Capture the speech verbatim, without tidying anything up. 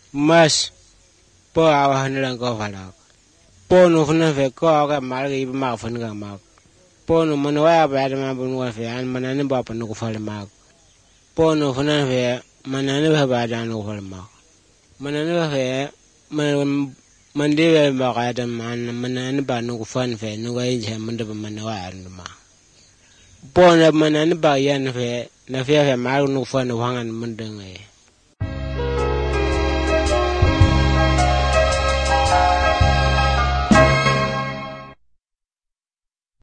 mas po awa hanilang ko falak po no funa fe ko ka mal ga iba ma fun ga ma po no man wa ba da ma bun wa fe an manani ba pa no ko fal ma po no funa fe manani ba ba da no fal ma manani ba fe man man de ba ga da man manani ba no ko fan fe no ga je man da man wa an ma po na manani ba yan fe na fe fe ma no fan wa ngan man da ngai